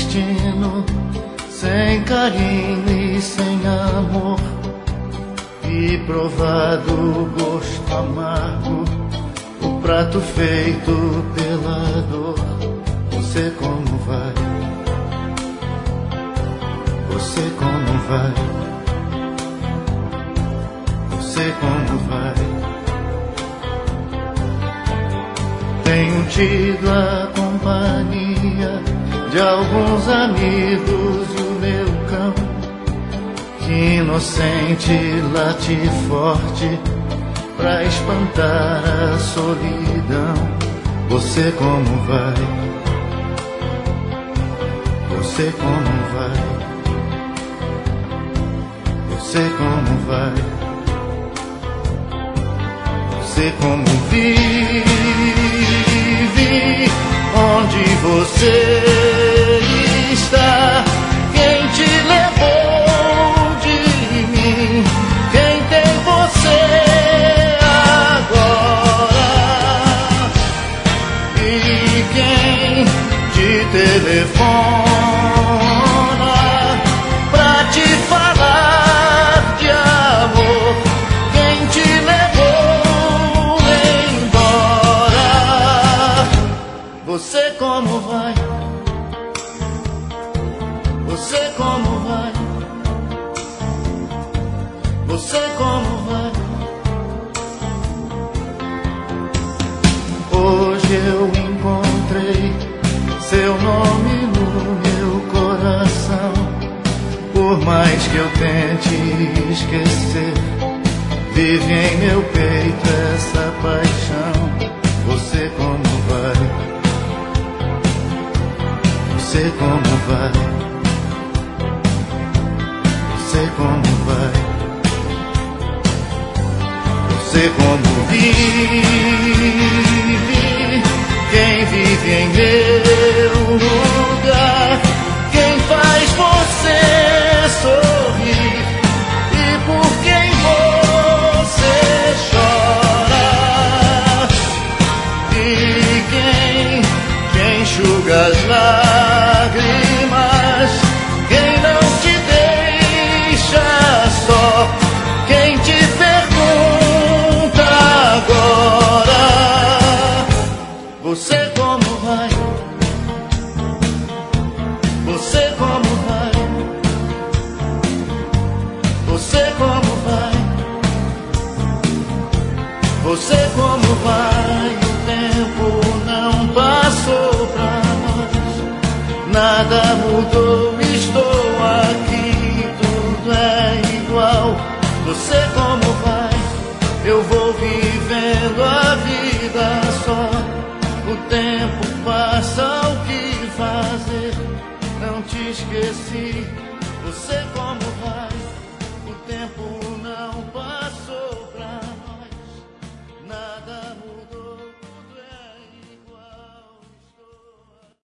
destino, sem carinho e sem amor, e provado o gosto amargo, o prato feito pela dor. Você como vai? Você como vai? Você como vai? Tenho tido a companhia de alguns amigos e o meu cão, que inocente late forte pra espantar a solidão. Você como vai? Você como vai? Você como vai? Você como vive? Onde você está? Quem te levou de mim? Quem tem você agora? E quem te telefona pra te falar de amor? Quem te levou embora? Você como vai? Você como vai? Você como vai? Hoje eu encontrei seu nome no meu coração. Por mais que eu tente esquecer, vive em meu peito essa paixão. Você como vai? Você como vai? Você como vai? Você como vive? Quem vive em meu lugar? Quem faz você sorrir? E por quem você chora? E quem enxuga as lágrimas? Quem não te deixa só? Quem te pergunta agora? Você como vai? Você como vai? Você como vai? Você como vai? O tempo não passou pra nós, nada mudou, estou aqui, tudo é igual. Você como vai? Eu vou vivendo a vida só. O tempo passa, o que fazer? Não te esqueci. Você como vai? O tempo não passa.